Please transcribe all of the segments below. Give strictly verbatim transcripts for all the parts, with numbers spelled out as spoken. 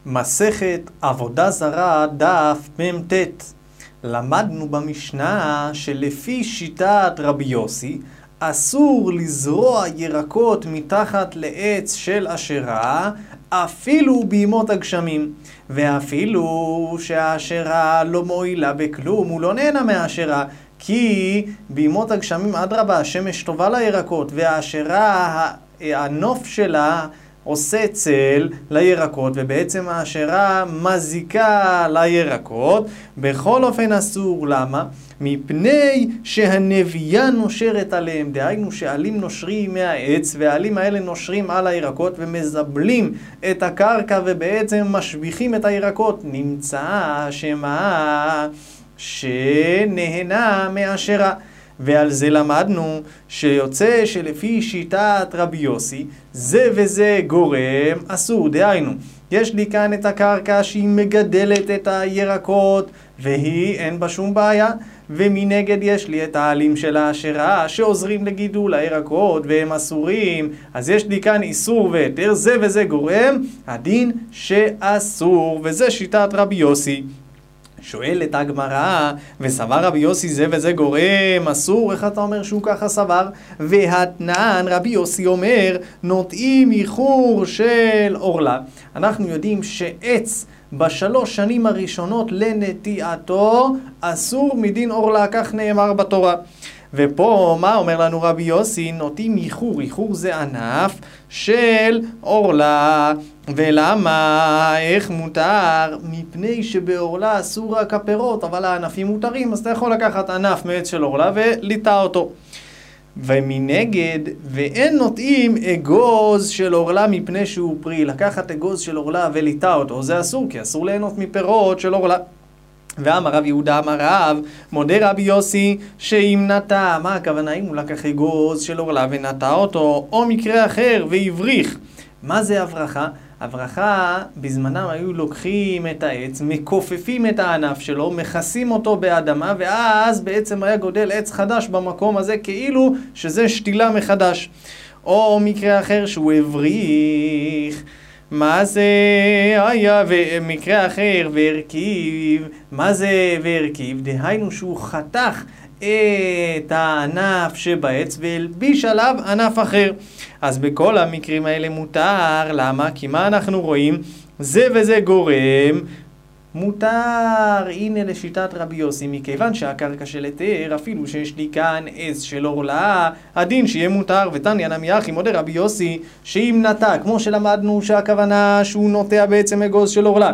מסכת עבודה זרה דף מ"ט. למדנו במשנה שלפי שיטת רבי יוסי אסור לזרוע ירקות מתחת לעץ של אשרה אפילו בימות הגשמים, ואפילו שהאשרה לא מועילה בכלום, הוא לא נהנה מהאשרה, כי בימות הגשמים אדרבה, השמש טובה לירקות, והאשרה, הנוף שלה עושה צל לירקות, ובעצם האשרה מזיקה לירקות. בכל אופן אסור. למה? מפני שהנביאה נושרת עליהם, דהיינו שעלים נושרים מהעץ, והעלים האלה נושרים על הירקות ומזבלים את הקרקע ובעצם משביחים את הירקות. נמצא שמה שנהנה מאשרה. ועל זה למדנו שיוצא שלפי שיטת רבי יוסי זה וזה גורם אסור. דהיינו, יש לי כאן את הקרקע שהיא מגדלת את הירקות והיא אין בה שום בעיה, ומנגד יש לי את העלים של האשרה שעוזרים לגידול הירקות והם אסורים. אז יש לי כאן איסור והיתר, זה וזה גורם הדין שאסור, וזה שיטת רבי יוסי. שואלת הגמרא, וסבר רבי יוסי זה וזה גורם אסור, איך אתה אומר שהוא ככה סבר? והתנן רבי יוסי אומר נוטעים איחור של עורלה. אנחנו יודעים שעץ בשלוש שנים הראשונות לנטיעתו אסור מדין עורלה, כך נאמר בתורה. ופה מה אומר לנו רבי יוסי? נוטעים איחור, איחור זה ענף של עורלה. ולמה? איך מותר? מפני שבעורלה אסור רק הפירות, אבל הענפים מותרים, אז אתה יכול לקחת ענף מעץ של עורלה וליטע אותו. ומנגד, ואין נוטעים אגוז של עורלה מפני שהוא פרי. לקחת אגוז של עורלה וליטע אותו, זה אסור, כי אסור ליהנות מפירות של עורלה. ואמר רב יהודה אמר רב, מודה רבי יוסי שאם נטע, מה הכוונה? אם הוא לקח אגוז של עורלה ונטע אותו, או מקרה אחר והבריך. מה זה הברכה? הברכה, בזמנם היו לוקחים את העץ, מכופפים את הענף שלו, מכסים אותו באדמה, ואז בעצם היה גודל עץ חדש במקום הזה, כאילו שזה שתילה מחדש. או מקרה אחר שהוא הבריך. מה זה היה ומקרה אחר והרכיב? מה זה והרכיב? דהיינו שהוא חתך את הענף שבעץ והלביש עליו ענף אחר. אז בכל המקרים האלה מותר. למה? כי מה אנחנו רואים? זה וזה גורם מותר. הנה לשיטת רבי יוסי, מכיוון שהקרקע של היתר, אפילו שיש לי כאן עץ של עורלה, הדין שיהיה מותר. ותניא נמי אחי, מודה רבי יוסי שאם נטע, כמו שלמדנו שהכוונה שהוא נוטע בעצם אגוז של עורלה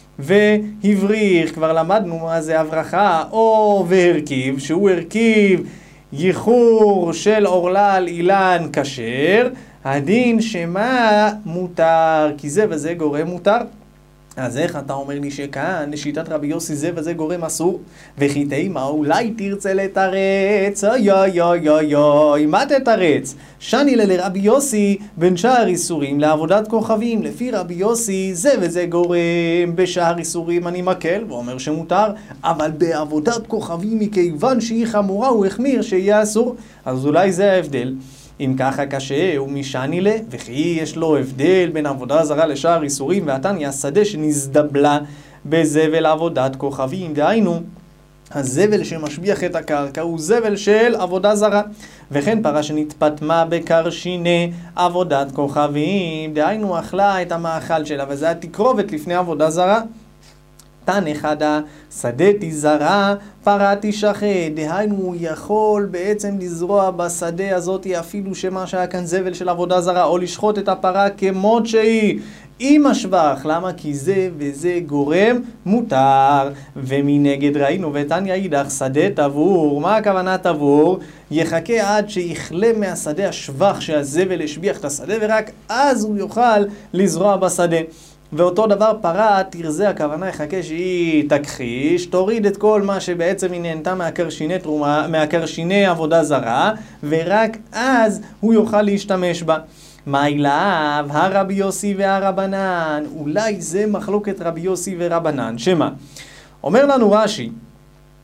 והבריך, כבר למדנו מה זה הברכה, או והרכיב, שהוא הרכיב ייחור של עורלה על אילן כשר, הדין שמה מותר, כי זה וזה גורם מותר. אז איך אתה אומר לי שכאן לשיטת רבי יוסי זה וזה גורם אסור? וכי תימה אולי תרצה לתרץ, אוי אוי אוי אוי אוי, מה תתרץ? שני לרבי יוסי בין שער איסורים לעבודת כוכבים. לפי רבי יוסי זה וזה גורם, בשער איסורים אני מקל ואומר שמותר, אבל בעבודת כוכבים מכיוון שהיא חמורה הוא החמיר שיהיה אסור. אז אולי זה ההבדל. אם ככה קשה, הוא משני לה, וכי יש לו הבדל בין עבודה זרה לשער איסורים, והתניא השדה שנזדבלה בזבל עבודת כוכבים. דהיינו, הזבל שמשביח את הקרקע הוא זבל של עבודה זרה. וכן פרה שנתפטמה בקרשיני עבודת כוכבים, דהיינו אכלה את המאכל שלה, וזה התקרובת לפני עבודה זרה. תן אחד שדתי זרה פרה תשחט, דהיינו הוא יכול בעצם לזרוע בשדה הזאת אפילו שמה שהיה כאן זבל של עבודה זרה, או לשחוט את הפרה כמות שהיא עם השבח. למה? כי זה וזה גורם מותר. ומנגד ראינו ותניא אידך שדה תבור. מה הכוונה תבור? יחכה עד שיכלה מהשדה השבח שהזבל השביח את השדה, ורק אז הוא יוכל לזרוע בשדה. ואותו דבר פרה תרזה, הכוונה יחכה שהיא תכחיש, תוריד את כל מה שבעצם היא נהנתה מהקרשיני תרומה, מהקרשיני עבודה זרה, ורק אז הוא יוכל להשתמש בה. מה אליו? הרבי יוסי והרבנן. אולי זה מחלוקת רבי יוסי ורבנן. שמה? אומר לנו רש"י,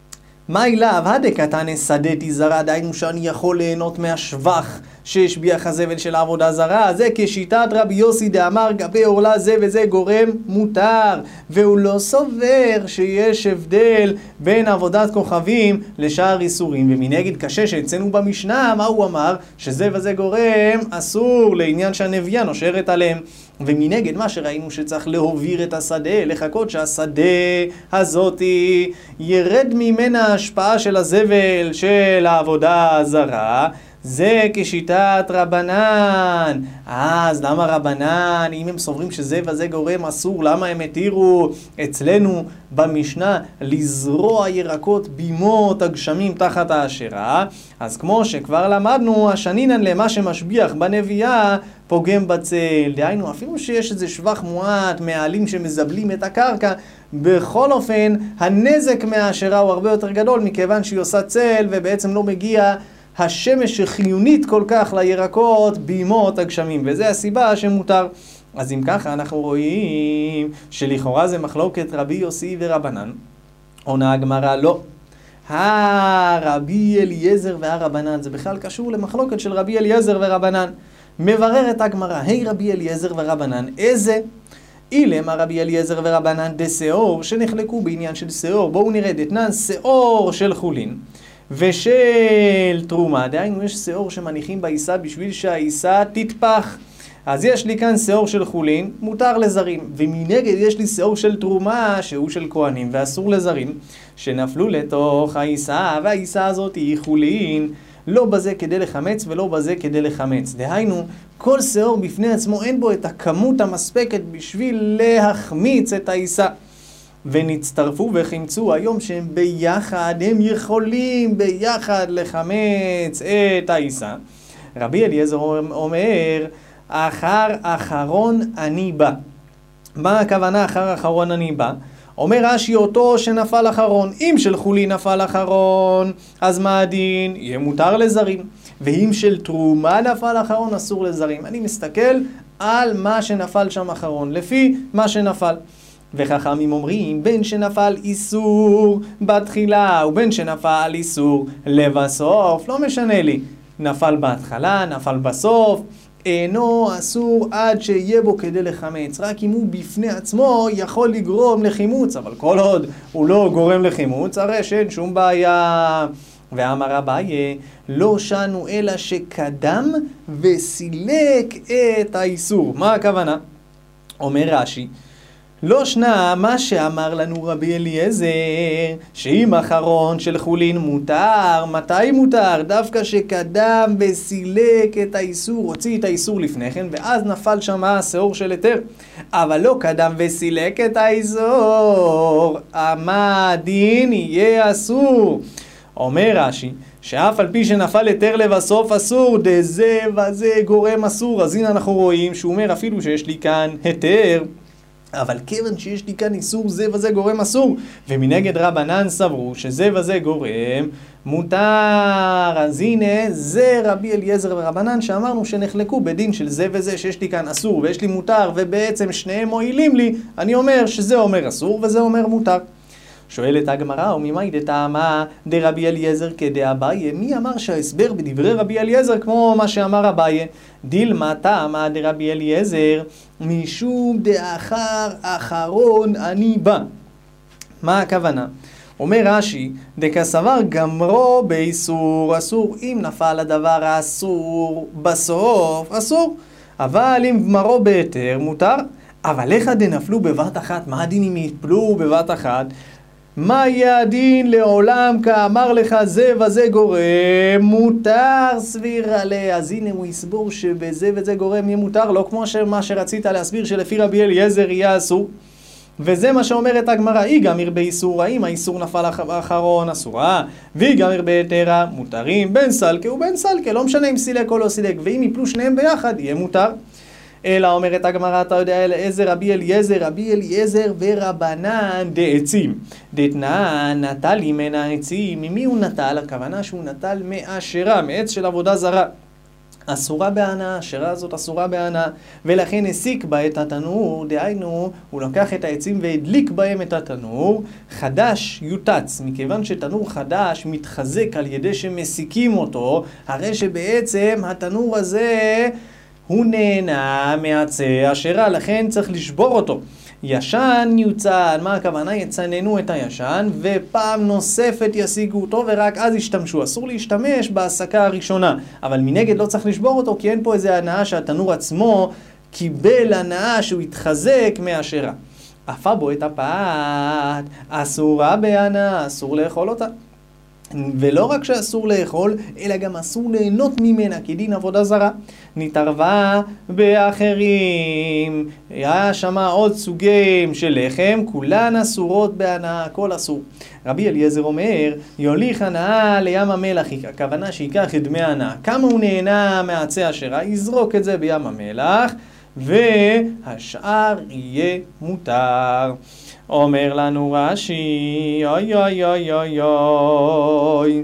מה אליו? הדקתני שדתי זרה, דיינו שאני יכול ליהנות מהשבח שהשביח הזבל של העבודה זרה. זה כשיטת רבי יוסי דאמר גבי עורלה זה וזה גורם מותר, והוא לא סובר שיש הבדל בין עבודת כוכבים לשאר איסורים. ומנגד קשה שאצלנו במשנה, מה הוא אמר? שזה וזה גורם אסור לעניין שהנביאה נושרת עליהם. ומנגד מה שראינו שצריך להוביר את השדה, לחכות שהשדה הזאת ירד ממנה ההשפעה של הזבל של העבודה הזרה, זה כשיטת רבנן. אז למה רבנן, אם הם סוברים שזה וזה גורם אסור, למה הם התירו אצלנו במשנה לזרוע ירקות בימות הגשמים תחת האשרה? אז כמו שכבר למדנו, השנינן למה שמשביח בנביאה פוגם בצל. דהיינו, אפילו שיש איזה שבח מועט, מעלים שמזבלים את הקרקע, בכל אופן הנזק מהאשרה הוא הרבה יותר גדול, מכיוון שהיא עושה צל ובעצם לא מגיע השמש שחיונית כל כך לירקות בימות הגשמים, וזה הסיבה שמותר. אז אם ככה אנחנו רואים שלכאורה זה מחלוקת רבי יוסי ורבנן. עונה הגמרא לא. הרבי אליעזר והרבנן, זה בכלל קשור למחלוקת של רבי אליעזר ורבנן. מבררת הגמרא, היי רבי אליעזר ורבנן, איזה? אילם הרבי אליעזר ורבנן דשאור, שנחלקו בעניין של שאור. בואו נראה דתנן שאור של חולין ושל תרומה, דהיינו יש שאור שמניחים בעיסה בשביל שהעיסה תתפח. אז יש לי כאן שאור של חולין, מותר לזרים, ומנגד יש לי שאור של תרומה שהוא של כהנים ואסור לזרים, שנפלו לתוך העיסה, והעיסה הזאת היא חולין, לא בזה כדי לחמץ ולא בזה כדי לחמץ. דהיינו, כל שאור בפני עצמו אין בו את הכמות המספקת בשביל להחמיץ את העיסה. ונצטרפו וחמצו היום שהם ביחד, הם יכולים ביחד לחמץ את העיסה. רבי אליעזר אומר, אחר אחרון אני בא. מה הכוונה אחר אחרון אני בא? אומר רש"י, אותו שנפל אחרון. אם של חולין נפל אחרון, אז מה הדין? יהיה מותר לזרים. ואם של תרומה נפל אחרון, אסור לזרים. אני מסתכל על מה שנפל שם אחרון, לפי מה שנפל. וחכמים אומרים, בין שנפל איסור בתחילה ובין שנפל איסור לבסוף, לא משנה לי, נפל בהתחלה, נפל בסוף, אינו אסור עד שיהיה בו כדי לחמץ. רק אם הוא בפני עצמו יכול לגרום לחימוץ, אבל כל עוד הוא לא גורם לחימוץ, הרי שאין שום בעיה. ואמר אביי, לא שנו אלא שקדם וסילק את האיסור. מה הכוונה? אומר רש"י, לא שנה מה שאמר לנו רבי אליעזר, שאם אחרון של חולין מותר, מתי מותר? דווקא שקדם וסילק את האיסור, הוציא את האיסור לפני כן, ואז נפל שם השאור של היתר. אבל לא קדם וסילק את האיסור, מה הדין? יהיה אסור. אומר רש"י, שאף על פי שנפל היתר לבסוף אסור, דזה וזה גורם אסור. אז הנה אנחנו רואים שהוא אומר אפילו שיש לי כאן היתר, אבל כיוון שיש לי כאן איסור זה וזה גורם אסור, ומנגד רבנן סברו שזה וזה גורם מותר. אז הנה זה רבי אליעזר ורבנן שאמרנו שנחלקו בדין של זה וזה, שיש לי כאן אסור ויש לי מותר, ובעצם שניהם מועילים לי. אני אומר שזה אומר אסור וזה אומר מותר. שואלת הגמרא, וממאי דטעמה דרבי אליעזר כדאביי? מי אמר שההסבר בדברי רבי אליעזר כמו מה שאמר אביי? דילמה טעמה דרבי אליעזר משום דאחר אחרון אני בא. מה הכוונה? אומר רש"י, דקסבר גמרו באיסור, אסור. אם נפל הדבר האסור בסוף, אסור. אבל אם גמרו בהיתר, מותר. אבל איך דנפלו בבת אחת? מה הדין אם יפלו בבת אחת? מה יהיה הדין לעולם כאמר לך זה וזה גורם מותר סביר עליה? אז הנה הוא יסבור שבזה וזה גורם יהיה מותר, לא כמו מה שרצית להסביר שלפי רבי אליעזר יהיה אסור. וזה מה שאומרת הגמרא, היא גמר באיסור, האם האיסור נפל האחרון אסורה, והיא גמר בהיתרה מותרים, בין סלקה ובין סלקה, לא משנה אם סילק או לא סילק, ואם יפלו שניהם ביחד יהיה מותר. אלא אומרת הגמרא, אתה יודע איזה רבי אליעזר? רבי אליעזר ורבנן דעצים. דתנן נטל ממנה עצים. ממי הוא נטל? הכוונה שהוא נטל מאשרה, מעץ של עבודה זרה. אסורה בהנאה, השירה הזאת אסורה בהנאה, ולכן הסיק בה את התנור, דהיינו, הוא לקח את העצים והדליק בהם את התנור, חדש יוטץ, מכיוון שתנור חדש מתחזק על ידי שמסיקים אותו, הרי שבעצם התנור הזה הוא נהנה מעצי השירה, לכן צריך לשבור אותו. ישן יוצן, מה הכוונה? יצננו את הישן ופעם נוספת ישיגו אותו ורק אז ישתמשו. אסור להשתמש בהסקה הראשונה, אבל מנגד לא צריך לשבור אותו כי אין פה איזה הנאה שהתנור עצמו קיבל הנאה שהוא התחזק מהשירה. אפה בו את הפת, אסורה בהנאה, אסור לאכול אותה. ולא רק שאסור לאכול, אלא גם אסור ליהנות ממנה כדין עבודה זרה. נתערבה באחרים. היה שמה עוד סוגים של לחם, כולן אסורות בהנאה, הכל אסור. רבי אליעזר אומר, יוליך הנאה לים המלח, הכוונה שיקח את דמי הנאה. כמה הוא נהנה מעצי השירה, יזרוק את זה בים המלח, והשאר יהיה מותר. אומר לנו רש"י, אוי אוי אוי אוי אוי,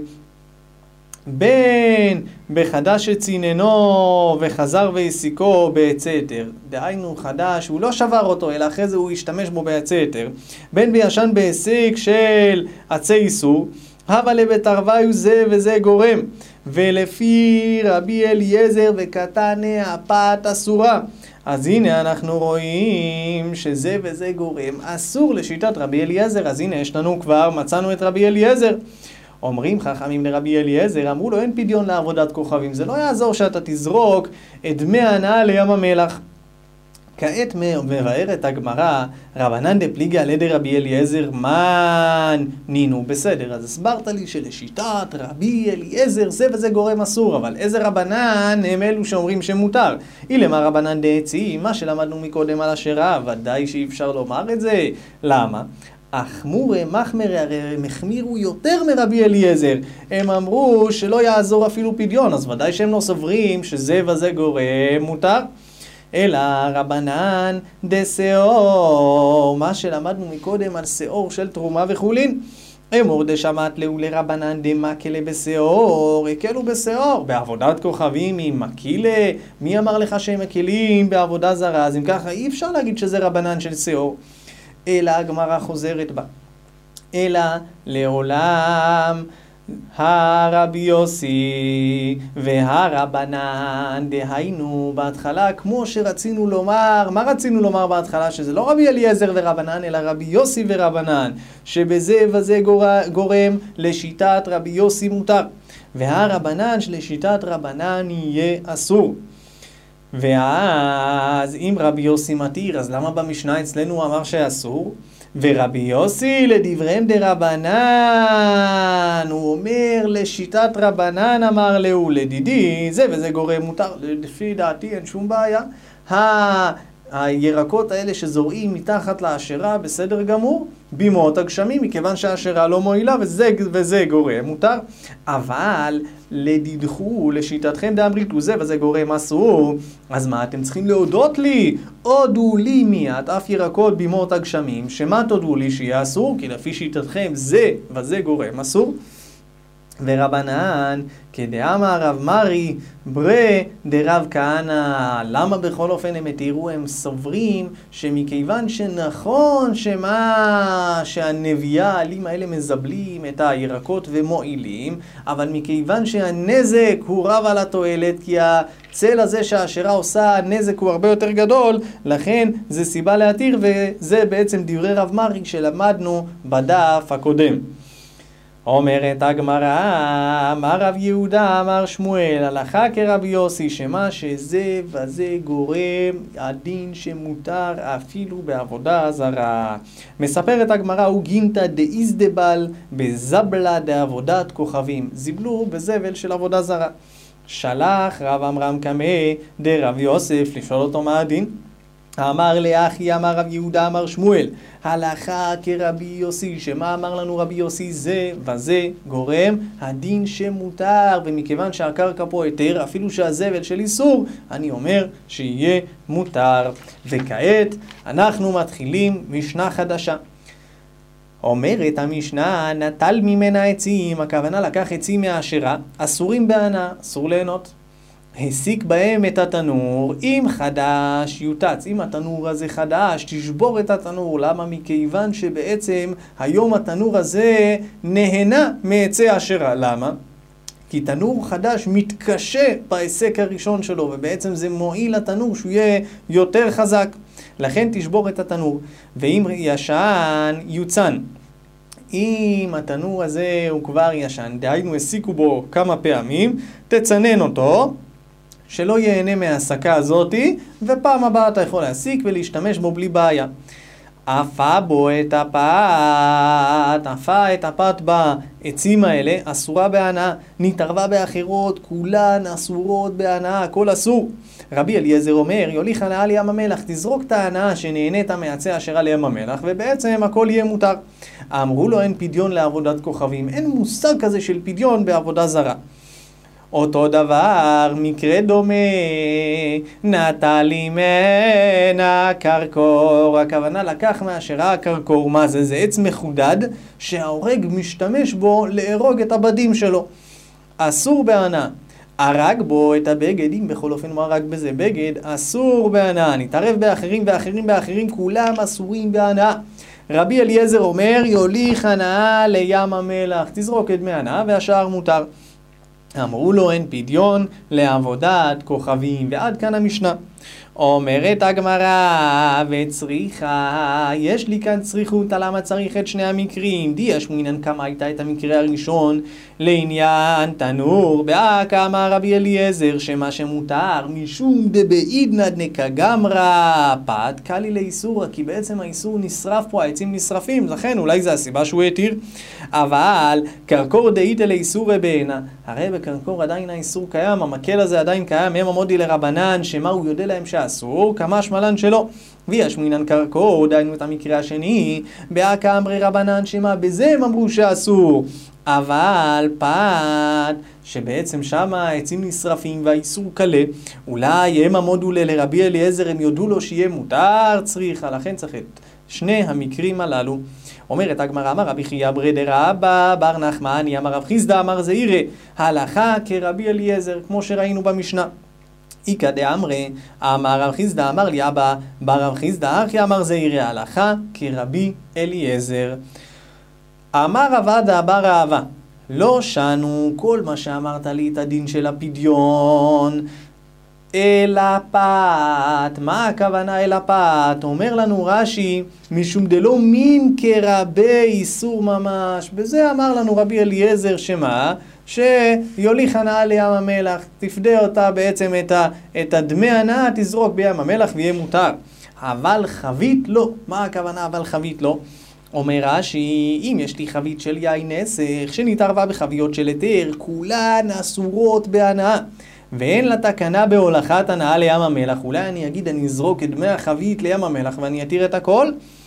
בין בחדש שציננו וחזר והסיקו בעצי היתר, דהיינו חדש, הוא לא שבר אותו, אלא אחרי זה הוא ישתמש בו בעצי היתר, בין בישן בהסיק של עצי איסור, אבל לבתרוויו זה וזה גורם, ולפי רבי אליעזר וקטנה הפת אסורה. אז הנה אנחנו רואים שזה וזה גורם אסור לשיטת רבי אליעזר. אז הנה יש לנו כבר, מצאנו את רבי אליעזר. אומרים חכמים לרבי אליעזר, אמרו לו אין פדיון לעבודת כוכבים, זה לא יעזור שאתה תזרוק את דמי הנאה לים המלח. כעת מבארת הגמרא, רבנן דפליגי על ידי רבי אליעזר, מן נינו, בסדר, אז הסברת לי שלשיטת רבי אליעזר זה וזה גורם אסור, אבל איזה רבנן הם אלו שאומרים שמותר? אילמה רבנן דעצי, מה שלמדנו מקודם על השירה, ודאי שאי אפשר לומר את זה. למה? אחמורי מחמרי, הרי הם החמירו יותר מרבי אליעזר, הם אמרו שלא יעזור אפילו פדיון, אז ודאי שהם לא סוברים שזה וזה גורם מותר. אלא רבנן דשאור, מה שלמדנו מקודם על שאור של תרומה וחולין. אמור דשמט לו לרבנן דמקלה בשאור, הקלו בשאור, בעבודת כוכבים עם מקילה, מי אמר לך שהם מקלים בעבודה זרה? אז אם ככה אי אפשר להגיד שזה רבנן של שאור. אלא הגמרא חוזרת בה, אלא לעולם הרבי יוסי והרבנן, דהיינו בהתחלה כמו שרצינו לומר, מה רצינו לומר בהתחלה? שזה לא רבי אליעזר ורבנן אלא רבי יוסי ורבנן, שבזה וזה גורם לשיטת רבי יוסי מותר, והרבנן שלשיטת רבנן יהיה אסור. ואז אם רבי יוסי מתיר, אז למה במשנה אצלנו הוא אמר שאסור? ורבי יוסי לדבריהם דרבנן, הוא אומר לשיטת רבנן אמר לו, לדידי זה וזה גורם מותר, לפי דעתי אין שום בעיה. הירקות האלה שזורעים מתחת להשרה בסדר גמור, בימות הגשמים, מכיוון שהשרה לא מועילה וזה, וזה גורם מותר. אבל לדידחו, לשיטתכם דאמריתו זה וזה גורם אסור, אז מה אתם צריכים להודות לי? הודו לי מיד אף ירקות בימות הגשמים, שמה תודו לי שיהיה אסור? כי לפי שיטתכם זה וזה גורם אסור. ורבנן כדאמר רב מרי ברה דרב כהנא, למה בכל אופן הם התירו? הם סוברים שמכיוון שנכון שמה שהנביאה העלים האלה מזבלים את הירקות ומועילים, אבל מכיוון שהנזק הוא רב על התועלת, כי הצל הזה שהשרה עושה הנזק הוא הרבה יותר גדול, לכן זה סיבה להתיר, וזה בעצם דברי רב מרי שלמדנו בדף הקודם. אומרת הגמרא, אמר רב יהודה אמר שמואל, הלכה כרבי יוסי, שמה שזה וזה גורם הדין שמותר אפילו בעבודה זרה. מספרת הגמרא, הוא גינתא דאיזדבל בזבלה דעבודת כוכבים, זיבלו בזבל של עבודה זרה. שלח רב עמרם קמא דרב יוסף לשאול אותו מה הדין. אמר לאחי, אמר רב יהודה אמר שמואל, הלכה כרבי יוסי, שמה אמר לנו רבי יוסי? זה וזה גורם הדין שמותר, ומכיוון שהקרקע פה היתר, אפילו שהזבל של איסור, אני אומר שיהיה מותר. וכעת אנחנו מתחילים משנה חדשה. אומרת המשנה, נטל ממנה עצים, הכוונה לקח עצים מהשרה, אסורים בהנאה, אסור ליהנות. הסיק בהם את התנור, אם חדש יוטץ, אם התנור הזה חדש, תשבור את התנור. למה? מכיוון שבעצם היום התנור הזה נהנה מעצי אשרה. למה? כי תנור חדש מתקשה בהיסק הראשון שלו, ובעצם זה מועיל לתנור שהוא יהיה יותר חזק. לכן תשבור את התנור. ואם ישן יוצן, אם התנור הזה הוא כבר ישן, דהיינו הסיקו בו כמה פעמים, תצנן אותו, שלא ייהנה מההסקה הזאת, ופעם הבאה אתה יכול להסיק ולהשתמש בו בלי בעיה. אפה בו את הפת, אפה את הפת בעצים האלה, אסורה בהנאה, נתערבה באחרות, כולן אסורות בהנאה, הכל אסור. רבי אליעזר אומר, יוליך הנאה לים המלח, תזרוק את ההנאה שנהנית מעצי אשרה לים המלח, ובעצם הכל יהיה מותר. אמרו לו, אין פדיון לעבודת כוכבים, אין מושג כזה של פדיון בעבודה זרה. אותו דבר, מקרה דומה, נטלי מנה קרקור, הכוונה לקח מהשרה הקרקור. מה זה? זה עץ מחודד שההורג משתמש בו להרוג את הבדים שלו. אסור בהנאה. הרג בו את הבגד, אם בכל אופן הוא הרג בזה בגד, אסור בהנאה. נתערב באחרים ואחרים באחרים, כולם אסורים בהנאה. רבי אליעזר אומר, יוליך הנאה לים המלח, תזרוק את דמי הנאה והשאר מותר. אמרו לו, אין פדיון לעבודת כוכבים. ועד כאן המשנה. אומרת הגמרא, וצריכה, יש לי כאן צריכות, למה צריך את שני המקרים? די אשמינן כמה הייתה את המקרה הראשון לעניין תנור, באקא אמר רבי אליעזר שמה שמותר משום דבעידנא דנקא גמרא פת קלי לאיסורא, כי בעצם האיסור נשרף פה, העצים נשרפים, לכן אולי זה הסיבה שהוא התיר. אבל קרקור דאיתא לאיסורא בעינא, הרי בקרקור עדיין האיסור קיים, המקל הזה עדיין קיים, הם עמודי לרבנן שמה הוא יודע להם שאסור, כמה שמלן שלו. ויש מינן קרקור, דיינו את המקרה השני, באקא אמרי רבנן שמה בזה הם אמרו שאסור. אבל פת, שבעצם שם העצים נשרפים והאיסור קלה, אולי הם עמודו לרבי אליעזר, הם יודו לו שיהיה מותר צריכה, לכן צריך את שני המקרים הללו. אומרת הגמרא, אמר רבי חייא ברי דרבא בר נחמני, אמר רב חיסדא אמר זעירא, הלכה כרבי אליעזר, כמו שראינו במשנה. איכא דאמרי, אמר רב חיסדא אמר לי אבא בר רב חיסדא אחי אמר זעירא, הלכה כרבי אליעזר. אמר רב עדה בר אהבה, לא שנו כל מה שאמרת לי את הדין של הפדיון אלא פת. מה הכוונה אל הפת? אומר לנו רש"י, משום דלא מין כרבי איסור ממש. בזה אמר לנו רבי אליעזר שמה? שיוליך הנאה לים המלח, תפדה אותה בעצם את, ה, את הדמי הנאה, תזרוק בים המלח ויהיה מותר. אבל חבית לא. מה הכוונה אבל חבית לא? אומר רש"י, אם יש לי חבית של יין נסך שנתערבה בחביות של היתר, כולן אסורות בהנאה ואין לה תקנה בהולכת הנאה לים המלח, אולי אני אגיד אני אזרוק את דמי החבית לים המלח ואני אתיר את הכל?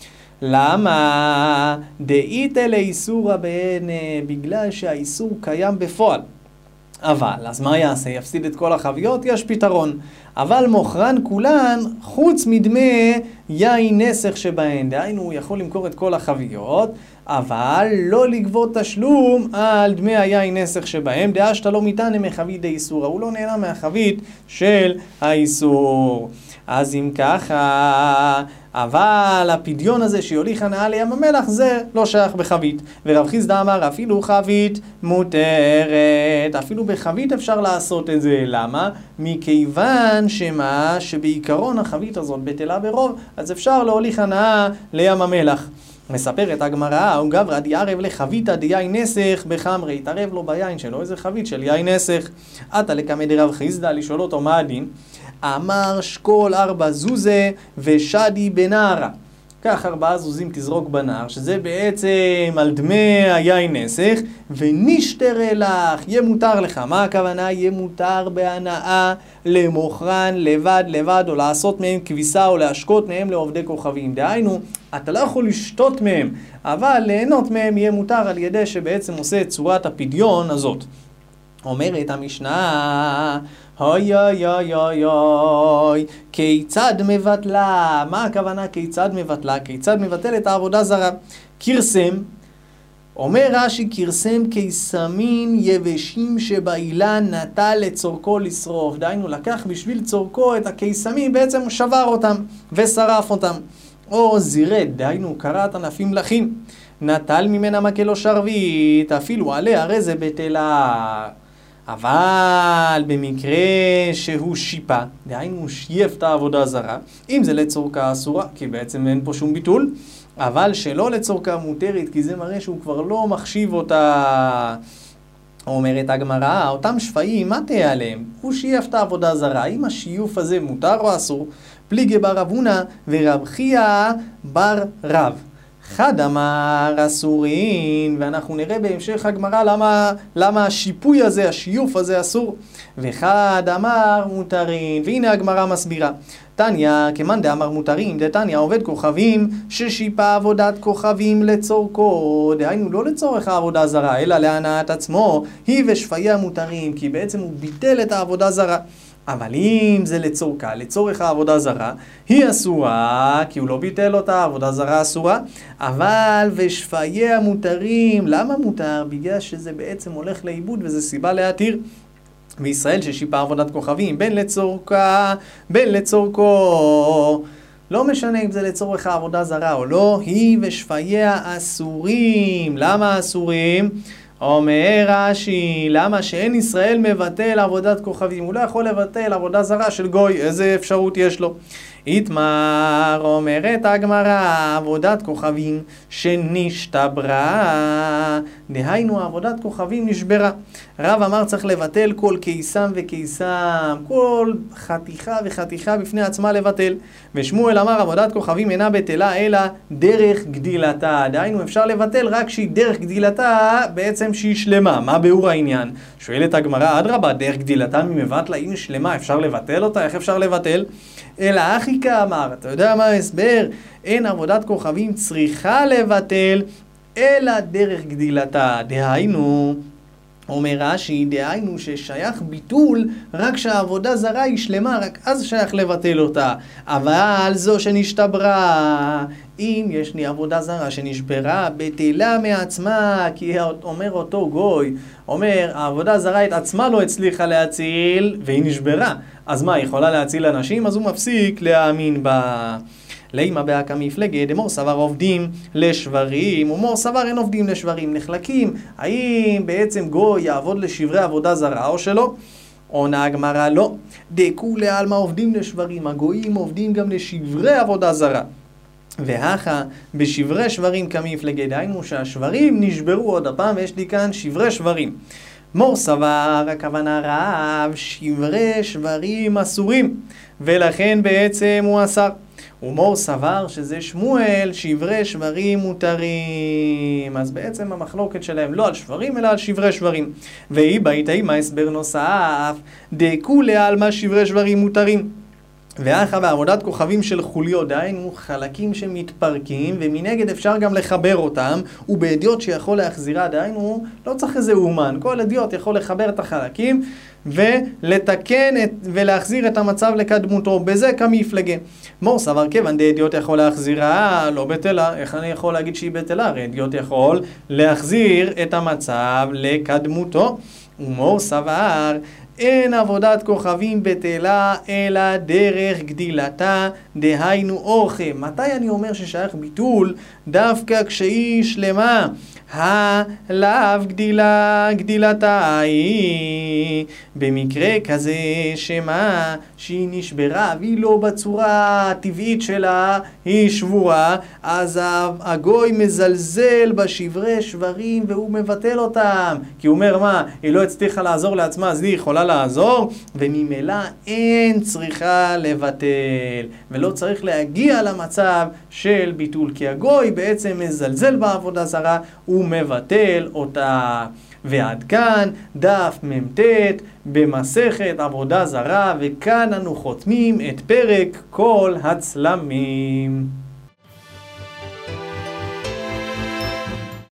למה? דאיתא לאיסורא בעינא, בגלל שהאיסור קיים בפועל. אבל, אז מה יעשה? יפסיד את כל החביות? יש פתרון. אבל מוכרן כולן חוץ מדמי יין נסך שבהן. דהיינו, הוא יכול למכור את כל החביות, אבל לא לגבות תשלום על דמי היין נסך שבהם. דעה שאתה לא מתענה מחבית דאיסורא, הוא לא נהנה מהחבית של האיסור. אז אם ככה, אבל הפדיון הזה שיוליך הנאה לים המלח זה לא שייך בחבית. ורב חיסדא אמר אפילו חבית מותרת, אפילו בחבית אפשר לעשות את זה. למה? מכיוון שמה שבעיקרון החבית הזאת בטלה ברוב, אז אפשר להוליך הנאה לים המלח. מספרת הגמרא, הוא גברא דיערב לחביתא דיין נסך בחמרי, התערב לו ביין שלו איזה חבית של יין נסך. עתה לקמא דרב חיסדא, לשאול אותו מה הדין? אמר שקול ארבע זוזה ושדי בנערה. כך ארבעה זוזים תזרוק בנער, שזה בעצם על דמי היין נסך, ונשתרה לך, יהיה מותר לך. מה הכוונה? יהיה מותר בהנאה למוכרן לבד לבד, או לעשות מהם כביסה, או להשקות מהם לעובדי כוכבים. דהיינו, אתה לא יכול לשתות מהם, אבל ליהנות מהם יהיה מותר על ידי שבעצם עושה את צורת הפדיון הזאת. אומרת המשנה, אוי אוי אוי אוי אוי, כיצד מבטלה? מה הכוונה כיצד מבטלה? כיצד מבטל את העבודה זרה? קרסם אומר רש"י, כרסם קיסמין יבשים שבאילן נטל לצורכו לשרוף. דהיינו, לקח בשביל צורכו את הקיסמים, בעצם הוא שבר אותם ושרף אותם. או זירד, דהיינו, קראת ענפים לחים. נטל ממנה מקלו שרבית, אפילו עליה, הרי זה בטלה. אבל במקרה שהוא שיפה, דהיינו הוא שייף את העבודה זרה, אם זה לצורכה אסורה, כי בעצם אין פה שום ביטול, אבל שלא לצורכה מותרת, כי זה מראה שהוא כבר לא מחשיב אותה. אומרת הגמרא, אותם שפעים, מה תהיה עליהם? הוא שייף את העבודה זרה, אם השיוף הזה מותר או אסור? פליגי בר רב הונא ורב חייא בר רב. חד אמר אסורין, ואנחנו נראה בהמשך הגמרא למה, למה השיפוי הזה, השיוף הזה אסור, וחד אמר מותרין. והנה הגמרא מסבירה. תניא, כמאן דאמר מותרין, דתניא עובד כוכבים ששיפה עבודת כוכבים לצורכו, דהיינו לא לצורך העבודה זרה, אלא להנאת עצמו, היא ושפיה מותרים, כי בעצם הוא ביטל את העבודה זרה. אבל אם זה לצורכה, לצורך העבודה זרה, היא אסורה, כי הוא לא ביטל אותה, עבודה זרה אסורה, אבל ושפיה מותרים. למה מותר? בגלל שזה בעצם הולך לאיבוד וזה סיבה להתיר. בישראל ששיפה עבודת כוכבים, בין לצורכה, בין לצורכו, לא משנה אם זה לצורך העבודה זרה או לא, היא ושפיה אסורים. למה אסורים? אומר רש"י, למה שאין ישראל מבטל עבודת כוכבים? הוא לא יכול לבטל עבודה זרה של גוי, איזה אפשרות יש לו? יתמר, אומרת הגמרא, עבודת כוכבים שנשתברה, דהיינו עבודת כוכבים נשברה. רב אמר צריך לבטל כל קיסם וקיסם, כל חתיכה וחתיכה בפני עצמה לבטל. ושמואל אמר עבודת כוכבים אינה בטלה אלא דרך גדילתה, דהיינו אפשר לבטל רק שהיא דרך גדילתה, בעצם שהיא שלמה. מה ביאור העניין? שואלת הגמרא, אדרבה, דרך גדילתה ממבטלה, אם היא שלמה אפשר לבטל אותה? איך אפשר לבטל? אלא אחי כאמר, אתה יודע מה ההסבר? אין עבודת כוכבים צריכה לבטל אלא דרך גדילתה. דהיינו, אומר רש"י, דהיינו ששייך ביטול רק שהעבודה זרה היא שלמה, רק אז שייך לבטל אותה. אבל זו שנשתברה, אם יש לי עבודה זרה שנשברה, בטלה מעצמה, כי אומר אותו גוי, אומר, העבודה זרה את עצמה לא הצליחה להציל, והיא נשברה. אז מה, היא יכולה להציל אנשים? אז הוא מפסיק להאמין בה. לימה בהקה מפלגה, דמור סבר עובדים לשברים, ומור סבר אין עובדים לשברים, נחלקים. האם בעצם גוי יעבוד לשברי עבודה זרה או שלא? עונה הגמרא לא. דכולי עלמא עובדים לשברים, הגויים עובדים גם לשברי עבודה זרה. והכה בשברי שברים כמפלגה, דהיינו שהשברים נשברו עוד הפעם, ויש לי כאן שברי שברים. מור סבר, הכוונה רב, שברי שברים אסורים, ולכן בעצם הוא אסר. ומור סבר שזה שמואל, שברי שברים מותרים. אז בעצם המחלוקת שלהם לא על שברים אלא על שברי שברים. והיא בית האימה הסבר נוסף, דכולי עלמא שברי שברים מותרים. ואחר בעבודת כוכבים של חוליות, דהיינו חלקים שמתפרקים, ומנגד אפשר גם לחבר אותם, ובאדיוט שיכול להחזירה, דהיינו לא צריך איזה אומן, כל אדיוט יכול לחבר את החלקים, ולתקן את, ולהחזיר את המצב לקדמותו, בזה כמפלגה. מור סבר כיוון דאדיוט יכול להחזירה, לא בטלה, איך אני יכול להגיד שהיא בטלה? הרי אדיוט יכול להחזיר את המצב לקדמותו, ומור סבר, אין עבודת כוכבים בטלה אלא דרך גדילתה, דהיינו אורחה. מתי אני אומר ששייך ביטול? דווקא כשהיא שלמה. הלאו גדילה, גדילתה היא. במקרה כזה שמה שהיא נשברה והיא לא בצורה הטבעית שלה, היא שבורה, אז הגוי מזלזל בשברי שברים והוא מבטל אותם. כי הוא אומר מה? היא לא הצליחה לעזור לעצמה, אז היא יכולה לעזור, וממילא אין צריכה לבטל. ולא צריך להגיע למצב של ביטול, כי הגוי בעצם מזלזל בעבודה זרה, הוא מבטל אותה. ועד כאן דף מ"ט במסכת עבודה זרה, וכאן אנו חותמים את פרק כל הצלמים.